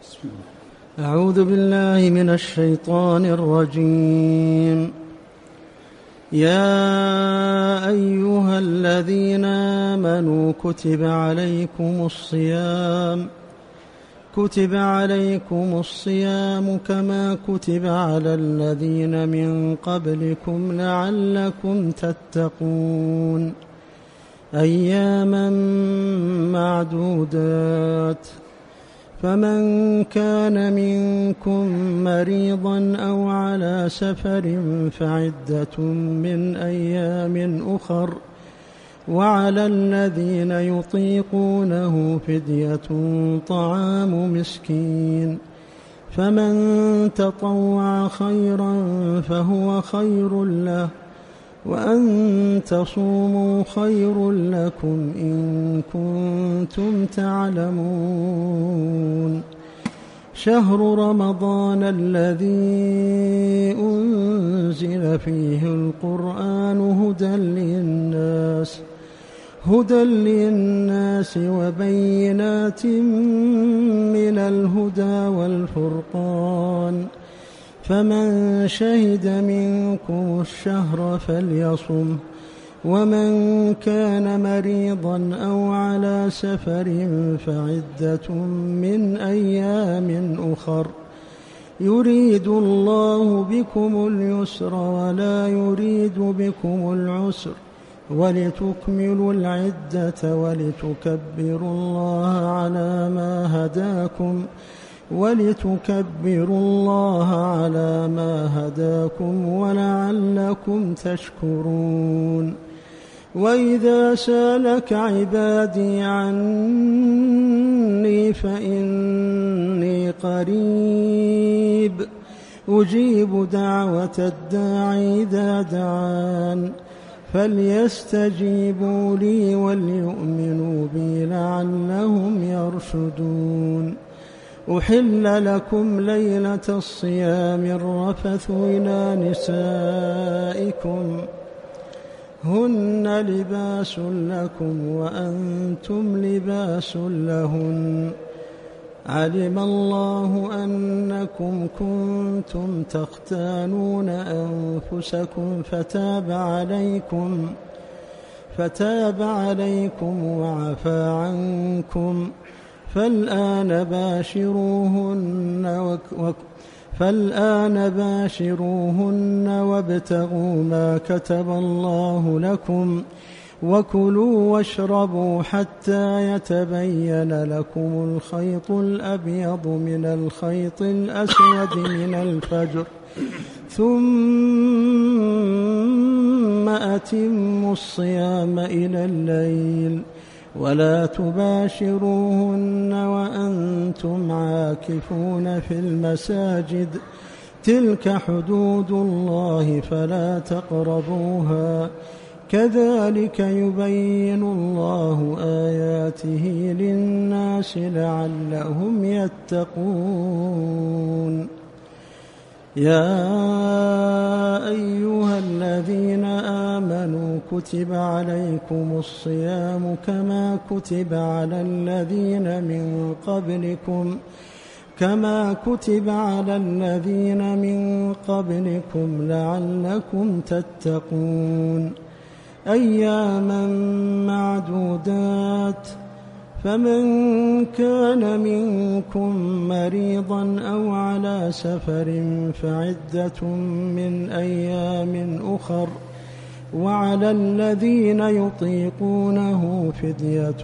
أعوذ بالله من الشيطان الرجيم. يا أيها الذين آمنوا كتب عليكم الصيام كما كتب على الذين من قبلكم لعلكم تتقون أياما معدودات. فمن كان منكم مريضا أو على سفر فعدة من أيام أخر، وعلى الذين يطيقونه فدية طعام مسكين، فمن تطوع خيرا فهو خير له، وأن تصوموا خير لكم إن كنتم تعلمون. شهر رمضان الذي أنزل فيه القرآن هدى للناس وبينات من الهدى والفرقان، فمن شهد منكم الشهر فليصم، ومن كان مريضا أو على سفر فعدة من أيام أخر، يريد الله بكم اليسر ولا يريد بكم العسر، ولتكملوا العدة ولتكبروا الله على ما هداكم ولعلكم تشكرون. وإذا سألك عبادي عني فإني قريب أجيب دعوة الداعي إذا دعان، فليستجيبوا لي وليؤمنوا بي لعلهم يرشدون. أحل لكم ليلة الصيام الرفث إلى نسائكم هن لباس لكم وأنتم لباس لهن، علم الله أنكم كنتم تختانون أنفسكم فتاب عليكم وعفى عنكم، فالآن باشروهن وابتغوا ما كتب الله لكم، وكلوا واشربوا حتى يتبين لكم الخيط الأبيض من الخيط الأسود من الفجر، ثم أتموا الصيام إلى الليل، ولا تباشروهن وأنتم عاكفون في المساجد، تلك حدود الله فلا تقربوها، كذلك يبين الله آياته للناس لعلهم يتقون. يا أيها الذين آمنوا كتب عليكم الصيام كما كتب على الذين من قبلكم لعلكم تتقون أياما معدودات. فمن كان منكم مريضا أو على سفر فعدة من أيام أخر، وعلى الذين يطيقونه فدية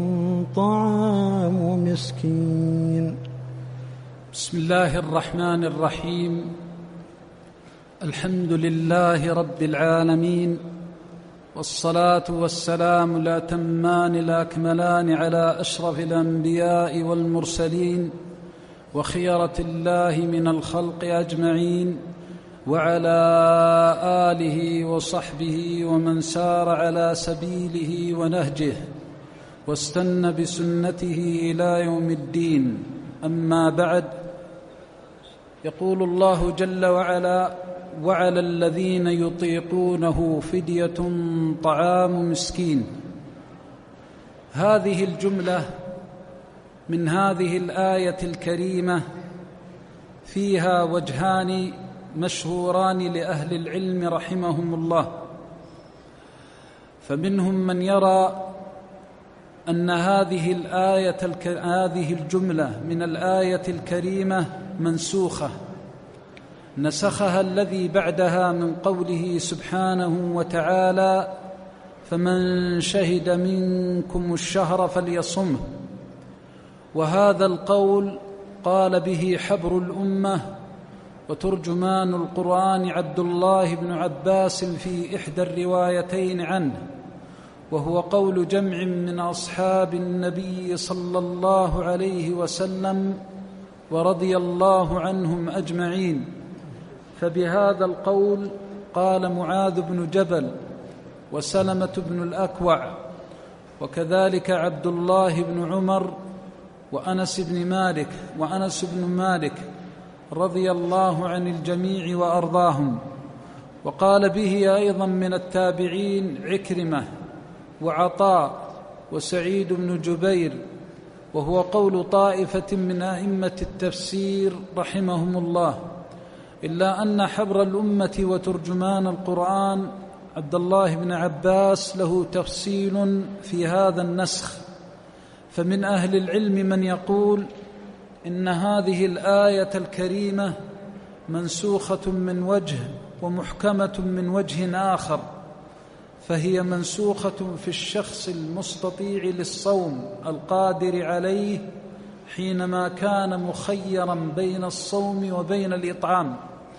طعام مسكين. بسم الله الرحمن الرحيم. الحمد لله رب العالمين، والصلاة والسلام الأتمان الأكملان على أشرف الأنبياء والمرسلين وخيرة الله من الخلق أجمعين، وعلى آله وصحبه ومن سار على سبيله ونهجه واستنى بسنته إلى يوم الدين. أما بعد، يقول الله جل وعلا: وعلى الذين يطيقونه فدية طعام مسكين. هذه الجملة من هذه الآية الكريمة فيها وجهان مشهوران لأهل العلم رحمهم الله. فمنهم من يرى أن هذه الجملة من الآية الكريمة منسوخة، نسخها الذي بعدها من قوله سبحانه وتعالى: فمن شهد منكم الشهر فليصمه. وهذا القول قال به حبر الأمة وترجمان القرآن عبد الله بن عباس في إحدى الروايتين عنه، وهو قول جمع من أصحاب النبي صلى الله عليه وسلم ورضي الله عنهم أجمعين. فبهذا القول قال معاذ بن جبل وسلمة بن الأكوع، وكذلك عبد الله بن عمر وأنس بن مالك رضي الله عن الجميع وأرضاهم. وقال به أيضا من التابعين عكرمة وعطاء وسعيد بن جبير، وهو قول طائفة من أئمة التفسير رحمهم الله، إلا أن حبر الأمة وترجمان القرآن عبد الله بن عباس له تفصيل في هذا النسخ. فمن أهل العلم من يقول إن هذه الآية الكريمة منسوخة من وجه ومحكمة من وجه آخر، فهي منسوخة في الشخص المستطيع للصوم القادر عليه حينما كان مخيرا بين الصوم وبين الإطعام.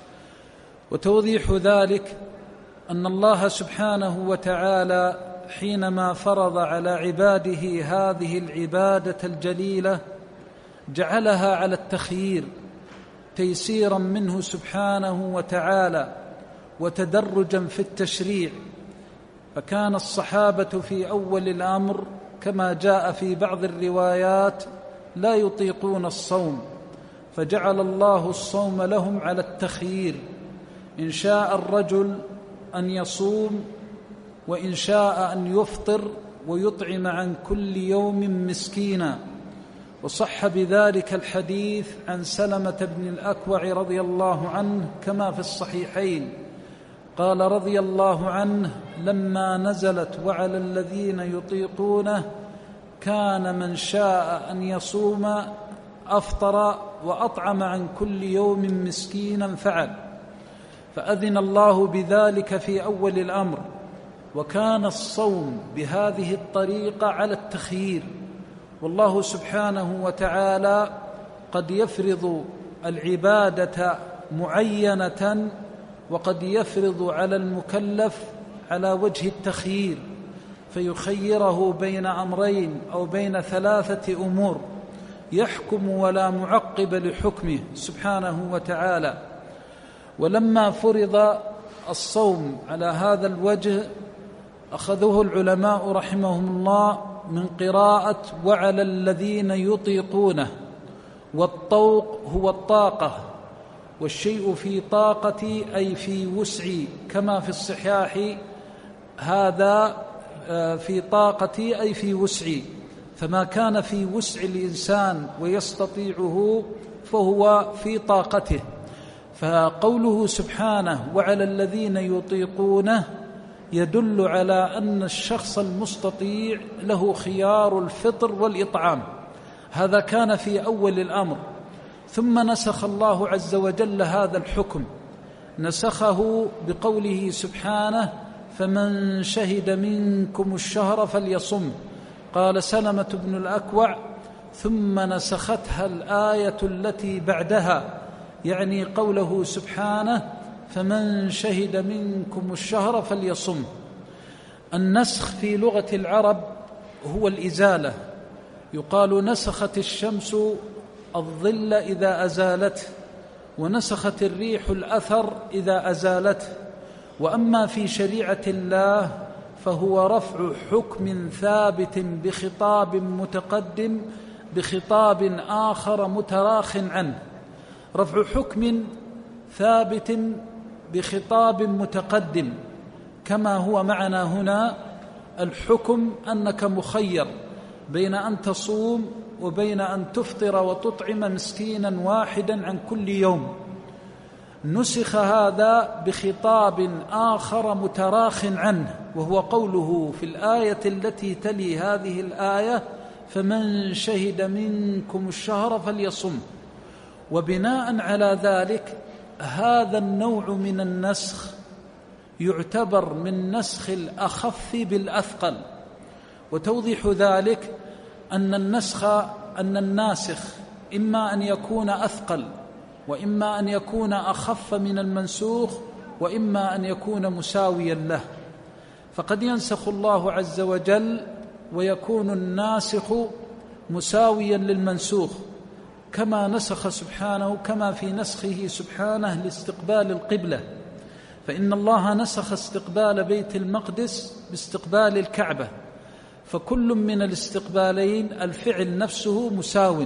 وتوضيح ذلك أن الله سبحانه وتعالى حينما فرض على عباده هذه العبادة الجليلة جعلها على التخيير تيسيرا منه سبحانه وتعالى وتدرجا في التشريع. فكان الصحابة في أول الأمر كما جاء في بعض الروايات لا يطيقون الصوم، فجعل الله الصوم لهم على التخيير، إن شاء الرجل أن يصوم وإن شاء أن يفطر ويطعم عن كل يوم مسكينا. وصح بذلك الحديث عن سلمة بن الأكوع رضي الله عنه كما في الصحيحين، قال رضي الله عنه: لما نزلت وعلى الذين يطيقونه كان من شاء أن يصوم أفطر وأطعم عن كل يوم مسكينا فعل. فأذن الله بذلك في أول الأمر، وكان الصوم بهذه الطريقة على التخيير. والله سبحانه وتعالى قد يفرض العبادة معينة وقد يفرض على المكلف على وجه التخيير، فيخيره بين أمرين أو بين ثلاثة أمور يحكم ولا معقب لحكمه سبحانه وتعالى. ولما فرض الصوم على هذا الوجه أخذوه العلماء رحمهم الله من قراءة وعلى الذين يطيقونه، والطوق هو الطاقة، والشيء في طاقتي أي في وسعي، كما في الصحاح هذا في طاقتي أي في وسعي، فما كان في وسع الإنسان ويستطيعه فهو في طاقته. فقوله سبحانه وعلى الذين يطيقونه يدل على أن الشخص المستطيع له خيار الفطر والإطعام. هذا كان في أول الأمر، ثم نسخ الله عز وجل هذا الحكم، نسخه بقوله سبحانه: فمن شهد منكم الشهر فليصم. قال سلمة بن الأكوع: ثم نسختها الآية التي بعدها، يعني قوله سبحانه: فمن شهد منكم الشهر فليصم. النسخ في لغة العرب هو الإزالة، يقال نسخت الشمس الظل إذا أزالته، ونسخت الريح الأثر إذا أزالته. وأما في شريعة الله فهو رفع حكم ثابت بخطاب متقدم بخطاب آخر متراخ عنه. رفع حكم ثابت بخطاب متقدم، كما هو معنا هنا الحكم أنك مخير بين أن تصوم وبين أن تفطر وتطعم مسكينا واحدا عن كل يوم. نسخ هذا بخطاب آخر متراخ عنه، وهو قوله في الآية التي تلي هذه الآية: فمن شهد منكم الشهر فليصم. وبناء على ذلك هذا النوع من النسخ يعتبر من نسخ الأخف بالأثقل. وتوضيح ذلك أن الناسخ إما أن يكون أثقل، وإما أن يكون أخف من المنسوخ، وإما أن يكون مساويا له. فقد ينسخ الله عز وجل ويكون الناسخ مساويا للمنسوخ، كما نسخ سبحانه، كما في نسخه سبحانه لاستقبال القبلة، فإن الله نسخ استقبال بيت المقدس باستقبال الكعبة، فكل من الاستقبالين الفعل نفسه مساو،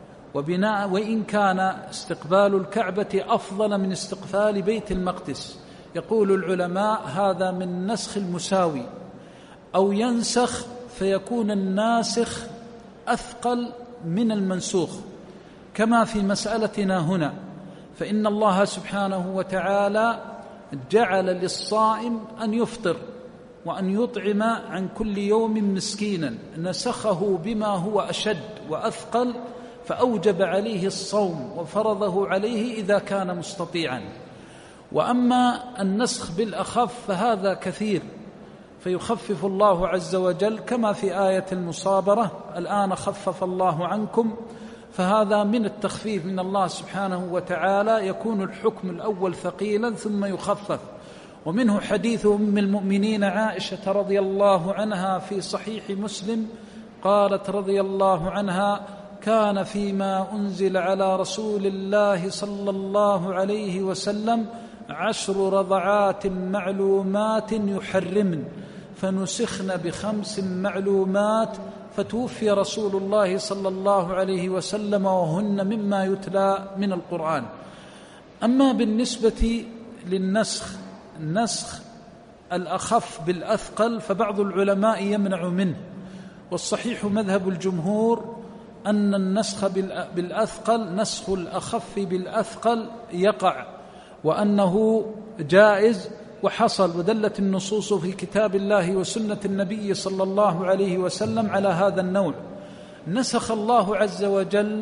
وإن كان استقبال الكعبة أفضل من استقبال بيت المقدس. يقول العلماء هذا من نسخ المساوي. أو ينسخ فيكون الناسخ أثقل من المنسوخ، كما في مسألتنا هنا، فإن الله سبحانه وتعالى جعل للصائم أن يفطر وأن يطعم عن كل يوم مسكينا، نسخه بما هو أشد وأثقل، فأوجب عليه الصوم وفرضه عليه إذا كان مستطيعا. وأما النسخ بالأخف فهذا كثير، فيخفف الله عز وجل، كما في آية المصابرة: الآن خفف الله عنكم، فهذا من التخفيف من الله سبحانه وتعالى، يكون الحكم الأول ثقيلا ثم يخفف. ومنه حديث أم المؤمنين عائشة رضي الله عنها في صحيح مسلم، قالت رضي الله عنها: كان فيما أنزل على رسول الله صلى الله عليه وسلم 10 رضعات معلومات يحرمن، فنسخن ب5 معلومات، فتوفي رسول الله صلى الله عليه وسلم وهن مما يتلى من القرآن. أما بالنسبة للنسخ، نسخ الأخف بالأثقل، فبعض العلماء يمنع منه، والصحيح مذهب الجمهور أن النسخ بالأثقل، نسخ الأخف بالأثقل يقع، وأنه جائز وحصل، ودلت النصوص في كتاب الله وسنة النبي صلى الله عليه وسلم على هذا النوع. نسخ الله عز وجل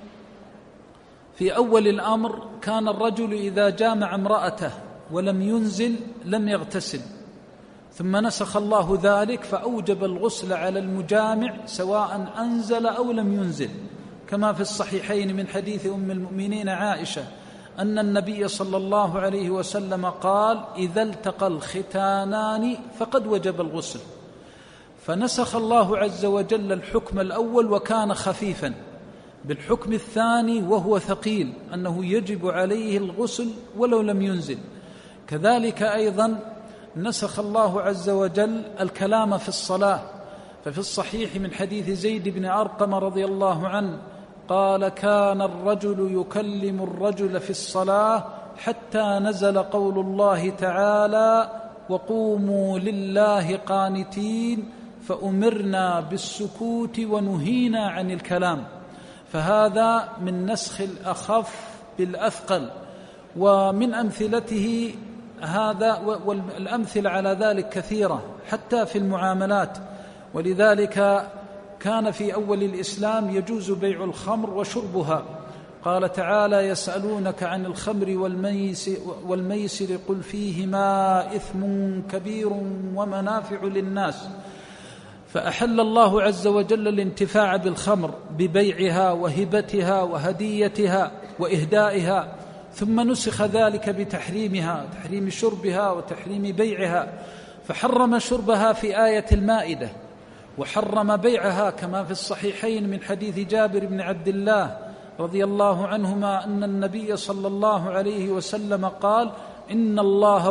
في أول الأمر، كان الرجل إذا جامع امرأته ولم ينزل لم يغتسل، ثم نسخ الله ذلك فأوجب الغسل على المجامع سواء أنزل أو لم ينزل، كما في الصحيحين من حديث أم المؤمنين عائشة أن النبي صلى الله عليه وسلم قال: إذا التقى الختانان فقد وجب الغسل. فنسخ الله عز وجل الحكم الأول وكان خفيفا بالحكم الثاني وهو ثقيل، أنه يجب عليه الغسل ولو لم ينزل. كذلك أيضا نسخ الله عز وجل الكلام في الصلاة، ففي الصحيح من حديث زيد بن أرقم رضي الله عنه قال: كان الرجل يكلم الرجل في الصلاة حتى نزل قول الله تعالى: وقوموا لله قانتين، فأمرنا بالسكوت ونهينا عن الكلام. فهذا من نسخ الأخف بالأثقل. ومن أمثلته هذا، والأمثلة على ذلك كثيرة حتى في المعاملات، ولذلك كان في أول الإسلام يجوز بيع الخمر وشربها. قال تعالى: يسألونك عن الخمر والميسر قل فيهما إثم كبير ومنافع للناس. فأحل الله عز وجل الانتفاع بالخمر ببيعها وهبتها وهديتها وإهدائها، ثم نسخ ذلك بتحريمها، تحريم شربها وتحريم بيعها، فحرم شربها في آية المائدة، وحرم بيعها كما في الصحيحين من حديث جابر بن عبد الله رضي الله عنهما أن النبي صلى الله عليه وسلم قال: إن الله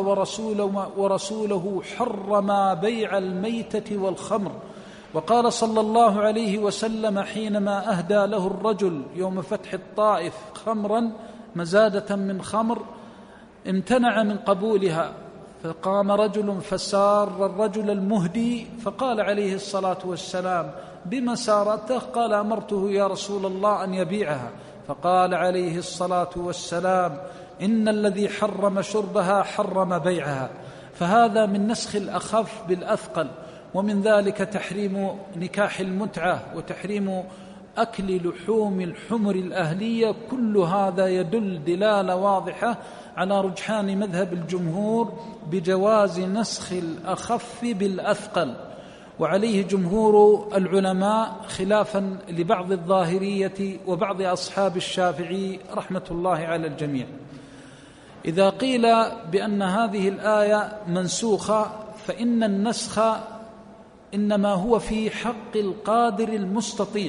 ورسوله حرما بيع الميتة والخمر. وقال صلى الله عليه وسلم حينما أهدى له الرجل يوم فتح الطائف خمرا مزادة من خمر امتنع من قبولها، فقام رجل فسار الرجل المهدي فقال عليه الصلاة والسلام: بما سارته؟ قال: أمرته يا رسول الله أن يبيعها، فقال عليه الصلاة والسلام: إن الذي حرم شربها حرم بيعها. فهذا من نسخ الأخف بالأثقل، ومن ذلك تحريم نكاح المتعة وتحريم أكل لحوم الحمر الأهلية. كل هذا يدل دلالة واضحة على رجحان مذهب الجمهور بجواز نسخ الأخف بالأثقل، وعليه جمهور العلماء خلافا لبعض الظاهرية وبعض أصحاب الشافعي رحمة الله على الجميع. إذا قيل بأن هذه الآية منسوخة فإن النسخ إنما هو في حق القادر المستطيع،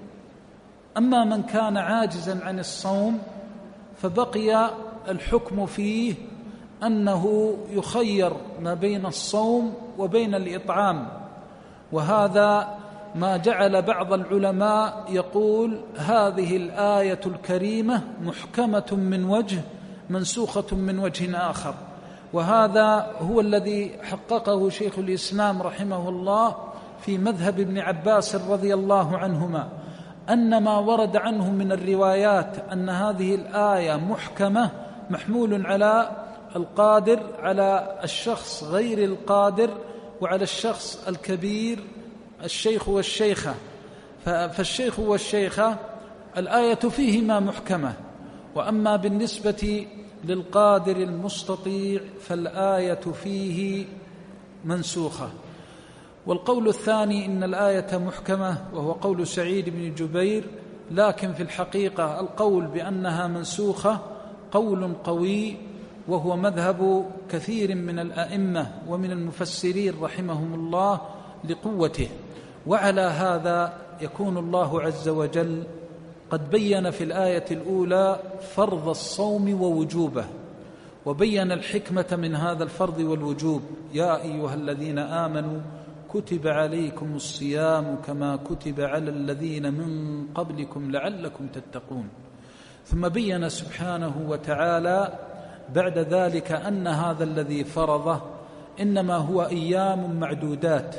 أما من كان عاجزا عن الصوم فبقي الحكم فيه أنه يخير ما بين الصوم وبين الإطعام. وهذا ما جعل بعض العلماء يقول: هذه الآية الكريمة محكمة من وجه منسوخة من وجه آخر. وهذا هو الذي حققه شيخ الإسلام رحمه الله في مذهب ابن عباس رضي الله عنهما، أن ما ورد عنه من الروايات أن هذه الآية محكمة محمول على القادر، على الشخص غير القادر، وعلى الشخص الكبير، الشيخ والشيخة. فالشيخ والشيخة الآية فيهما محكمة، وأما بالنسبة للقادر المستطيع فالآية فيه منسوخة. والقول الثاني إن الآية محكمة وهو قول سعيد بن جبير، لكن في الحقيقة القول بأنها منسوخة قول قوي، وهو مذهب كثير من الأئمة ومن المفسرين رحمهم الله لقوته. وعلى هذا يكون الله عز وجل قد بين في الآية الأولى فرض الصوم ووجوبه، وبين الحكمة من هذا الفرض والوجوب: يا أيها الذين آمنوا كتب عليكم الصيام كما كتب على الذين من قبلكم لعلكم تتقون. ثم بين سبحانه وتعالى بعد ذلك أن هذا الذي فرضه إنما هو أيام معدودات،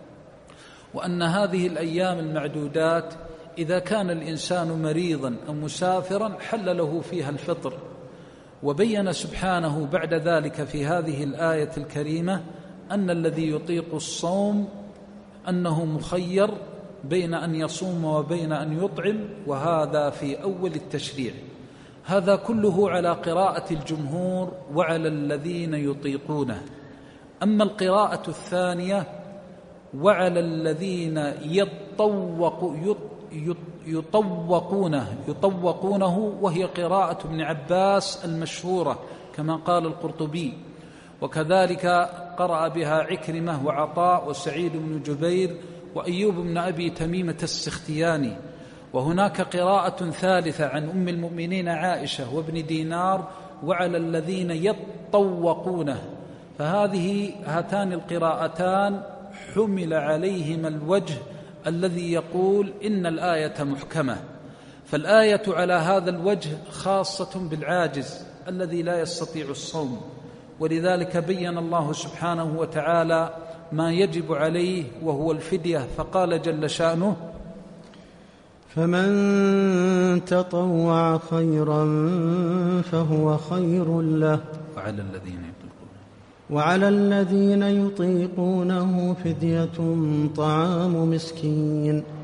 وأن هذه الأيام المعدودات إذا كان الإنسان مريضا أو مسافرا حل له فيها الفطر. وبين سبحانه بعد ذلك في هذه الآية الكريمة أن الذي يطيق الصوم أنه مخير بين أن يصوم وبين أن يطعم، وهذا في أول التشريع. هذا كله على قراءة الجمهور وعلى الذين يطيقونه. أما القراءة الثانية وعلى الذين يطوقونه، وهي قراءة ابن عباس المشهورة كما قال القرطبي، وكذلك قرأ بها عكرمة وعطاء وسعيد بن جبير وأيوب بن أبي تميمة السختياني. وهناك قراءة ثالثة عن أم المؤمنين عائشة وابن دينار: وعلى الذين يطوقونه. هاتان القراءتان حمل عليهما الوجه الذي يقول إن الآية محكمة. فالآية على هذا الوجه خاصة بالعاجز الذي لا يستطيع الصوم، ولذلك بين الله سبحانه وتعالى ما يجب عليه وهو الفدية، فقال جل شأنه: فمن تطوع خيرا فهو خير له وعلى الذين يطيقونه فدية طعام مسكين